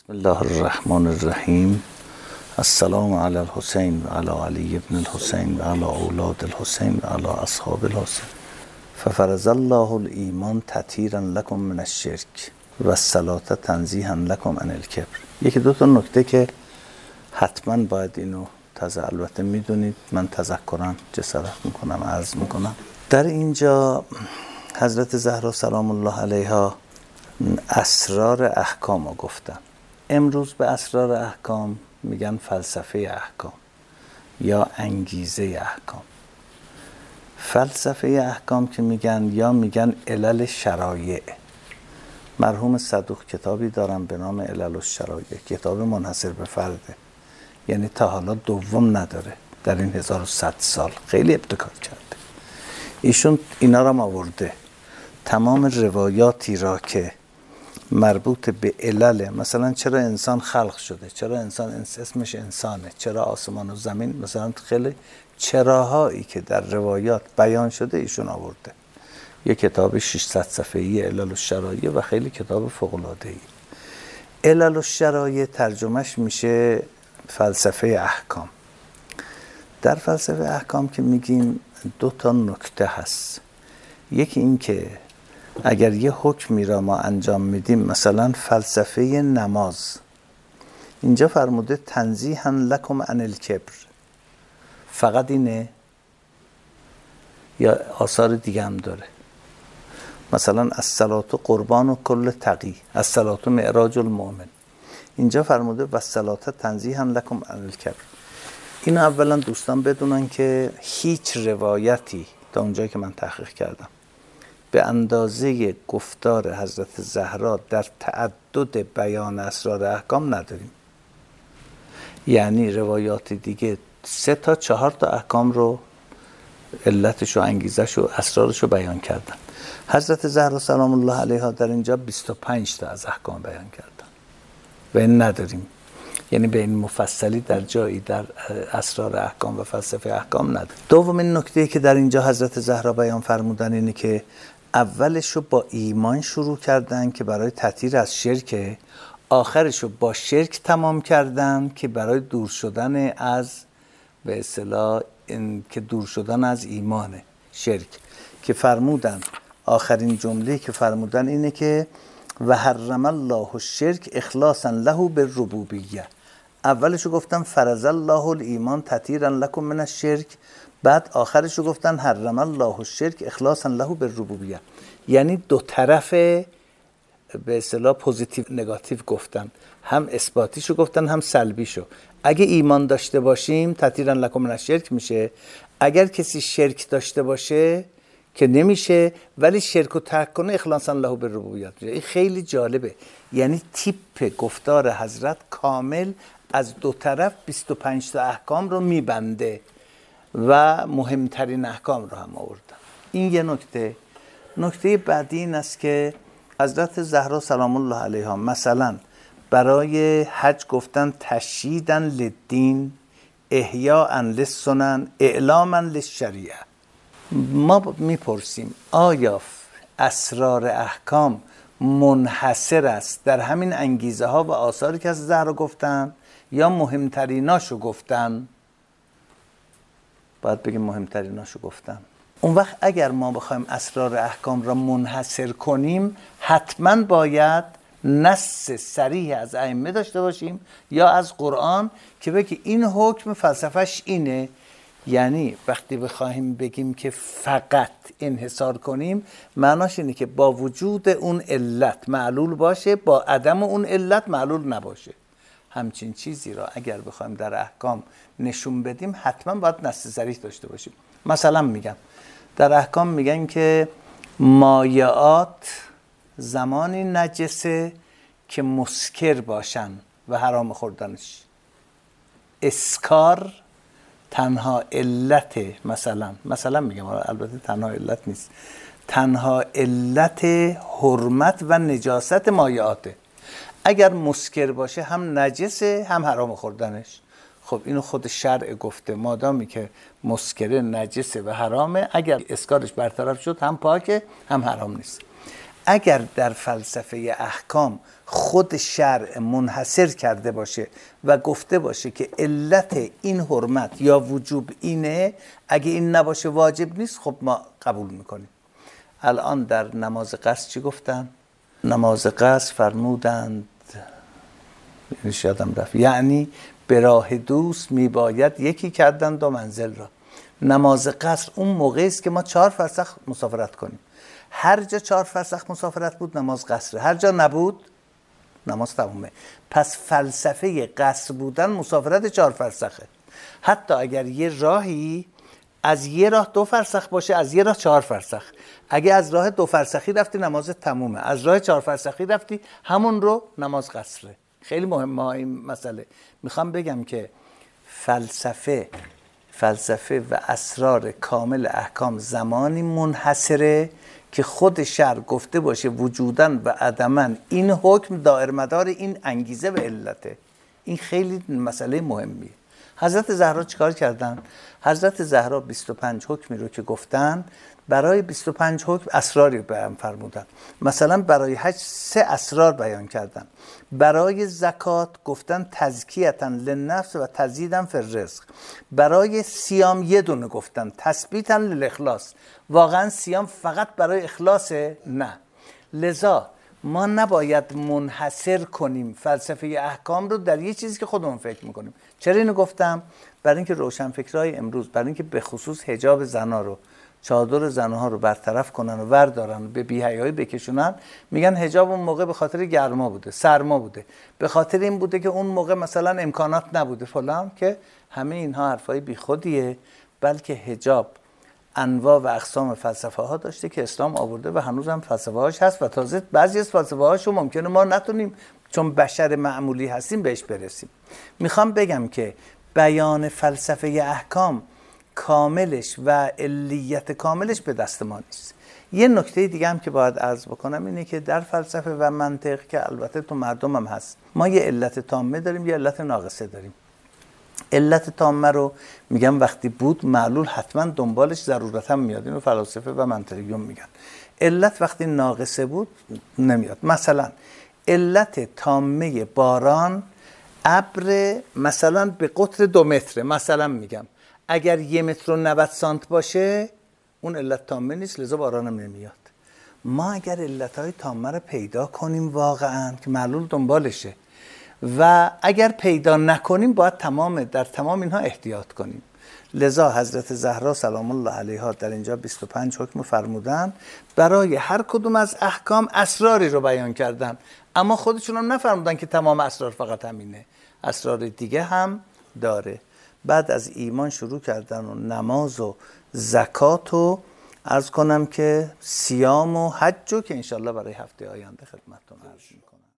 بسم الله الرحمن الرحیم. السلام علی الحسین و علی علی ابن الحسین و علی اولاد الحسین و علی اصحاب الحسین. ففرض الله الایمان تطهیرا لکم من الشرک و الصلاة تنزیها لکم عن الکبر. یکی دو تا نکته که حتما باید اینو البته میدونید، من تذکرا جسارت میکنم عرض میکنم. در اینجا حضرت زهرا سلام الله علیها اسرار احکام رو گفتن. امروز به اسرار احکام میگن فلسفه احکام یا انگیزه احکام. فلسفه احکام که میگن یا میگن علل شرایع. مرحوم صدوق کتابی دارن به نام علل الشرایع، کتاب منحصر به فرده، یعنی تا حالا دوم نداره در این 1100 سال، خیلی ابتکار کرده. ایشون اینا را آورده، تمام روایاتی را که مربوط به علل، مثلا چرا انسان خلق شده، چرا انسان اسمش انسانه، چرا آسمان و زمین، مثلا خیلی چراهایی که در روایات بیان شده ایشون آورده. یه کتاب 600 صفحه‌ای علل الشرایع و خیلی کتاب فوق‌العاده‌ای. علل الشرایع ترجمهش میشه فلسفه احکام. در فلسفه احکام که میگیم دو تا نکته هست. یکی این که اگر یه حکمی را ما انجام میدیم، مثلا فلسفه نماز، اینجا فرموده تنزیها لکم عن الکبر، فقط اینه یا آثار دیگه هم داره؟ مثلا الصلاة قربان و کل تقی، الصلاة معراج المؤمن، اینجا فرموده و الصلاة تنزیها لکم عن الکبر. اینو اولا دوستان بدونن که هیچ روایتی تا اونجایی که من تحقیق کردم به اندازه گفتار حضرت زهرا در تعدد بیان اسرار احکام نداریم. یعنی روایات دیگه 3 تا 4 تا احکام رو، علتش و انگیزش و اسرارش رو بیان کردن. حضرت زهرا سلام الله علیها در اینجا 25 تا از احکام بیان کردن و این نداریم. یعنی به این مفصلی در جایی در اسرار احکام و فلسفه احکام نداریم. دومین نکته که در اینجا حضرت زهرا بیان فرمودن اینه که اولش رو با ایمان شروع کردن که برای تطهیر از شرک، آخرش رو با شرک تمام کردن که برای دور شدن از، به اصطلاح که دور شدن از ایمان شرک، که فرمودن آخرین جمله که فرمودن اینه که و حرم الله الشرک اخلاصا له بالربوبیه. اولش رو گفتن فرض الله الایمان تطهیرا لکم من الشرک، بعد آخرش رو گفتن حرم الله الشرک اخلاصا له بالربوبیه. یعنی دو طرف به اصطلاح پوزیتیو نگاتیو گفتن، هم اثباتیشو گفتن هم سلبیشو. اگه ایمان داشته باشیم تطهیرا لکم من الشرک میشه، اگر کسی شرک داشته باشه که نمیشه، ولی شرک و ترک کنه اخلاصا له بالربوبیه میشه. این خیلی جالبه، یعنی تیپ گفتار حضرت کامل از دو طرف 25 تا احکام رو میبنده و مهمترین احکام رو هم آوردن. این یه نکته. نکته بعدی این است که حضرت زهرا سلام الله علیها مثلا برای حج گفتن تشییداً للدین، احیاء للسنن، اعلاما للشریعه. ما میپرسیم آیا اسرار احکام منحصر است در همین انگیزه ها و آثاری که از زهرا گفتن یا مهمتریناشو گفتن؟ باید بگیم مهمتریناشو گفتن. اون وقت اگر ما بخوایم اسرار احکام را منحصر کنیم، حتما باید نص صریح از ائمه داشته باشیم یا از قرآن که بگه این حکم فلسفهش اینه. یعنی وقتی بخوایم بگیم که فقط انحصار کنیم، معناش اینه که با وجود اون علت معلول باشه، با عدم اون علت معلول نباشه. همچین چیزی را اگر بخوایم در احکام نشون بدیم، حتما باید نص صریح داشته باشیم. مثلا میگم در احکام میگن که مایعات زمانی نجسه که مسکر باشن و حرام خوردنش. اسکار تنها علت، مثلا میگم، البته تنها علت نیست، تنها علت حرمت و نجاست مایعاته. اگر مسکر باشه هم نجسه هم حرام خوردنش. خب اینو خود شرع گفته، مادامی که مسکر نجسه و حرامه، اگر اسکارش برطرف شد هم پاکه هم حرام نیست. اگر در فلسفه احکام خود شرع منحصر کرده باشه و گفته باشه که علت این حرمت یا وجوب اینه، اگه این نباشه واجب نیست، خب ما قبول میکنیم. الان در نماز قصر چی گفتن؟ نماز قصر فرمودند، یادم رفت، یعنی به راه دوست میباید یکی کردن 2 منزل را. نماز قصر اون موقعی است که ما 4 فرسخ مسافرت کنیم. هر جا 4 فرسخ مسافرت بود نماز قصره، هر جا نبود نماز تمومه. پس فلسفه قصر بودن مسافرت 4 فرسخه. حتی اگر یه راهی از یه راه 2 فرسخ باشه، از یه راه 4 فرسخ، اگه از راه 2 فرسخی رفتی نماز تمومه، از راه 4 فرسخی رفتی همون رو نماز قصره. خیلی مهمه این مسئله. میخوام بگم که فلسفه و اسرار کامل احکام زمانی منحصره که خود شرع گفته باشه وجوداً و عدماً این حکم دائر مدار این انگیزه و علته. این خیلی مسئله مهمیه. حضرت زهرا چیکار کردن؟ حضرت زهرا 25 حکمی رو که گفتن، برای 25 حکم اسراری بیان فرمودن. مثلا برای حج 3 اسرار بیان کردن. برای زکات گفتن تزکیةً للنفس و تزییداً فی الرزق. برای صیام یه دونه گفتن تثبیتاً للاخلاص. واقعا صیام فقط برای اخلاصه؟ نه. لذا ما نباید منحصر کنیم فلسفه احکام رو در یه چیزی که خودمون فکر میکنیم. چرا اینو گفتم؟ برای اینکه روشنفکرای امروز، برای اینکه به خصوص حجاب زنا رو، چادر زنها رو برطرف کنن و وردارن و به بی‌حیایی بکشونن، میگن حجاب اون موقع به خاطر گرما بوده، سرما بوده، به خاطر این بوده که اون موقع مثلا امکانات نبوده فلان. که همه اینها حرفای بیخودیه. بلکه حجاب انواع و اقسام فلسفه ها داشته که اسلام آورده و هنوز هم فلسفه هاش هست و تازه بعضی از فلسفه هاشو ممکنه ما نتونیم چون بشر معمولی هستیم بهش برسیم. میخوام بگم که بیان فلسفه احکام کاملش و علیت کاملش به دست ما نیست. یه نکته دیگه هم که باید عرض بکنم اینه که در فلسفه و منطق، که البته تو مردم هم هست، ما یه علت تامه داریم، یه علت ناقصه داریم. علت تامه رو میگم وقتی بود معلول حتما دنبالش ضرورت هم میاد. اینو فلاسفه و منطقیون میگن. علت وقتی ناقصه بود نمیاد. مثلا علت تامه باران، ابر مثلا به قطر 2 متره، مثلا میگم اگر 1 متر و 90 سانت باشه اون علت تامه نیست، لذا بارانم نمیاد. ما اگر علتهای تامه رو پیدا کنیم واقعا که معلول دنبالشه و اگر پیدا نکنیم باید در تمام اینها احتیاط کنیم. لذا حضرت زهرا سلام الله علیها در اینجا 25 حکم فرمودن، برای هر کدوم از احکام اسراری رو بیان کردن، اما خودشون هم نفرمودن که تمام اسرار فقط همینه، اسرار دیگه هم داره. بعد از ایمان شروع کردن و نماز و زکات و عرض کنم که صیام و حج، که انشالله برای هفته آینده خدمتتون عرض می‌کنم.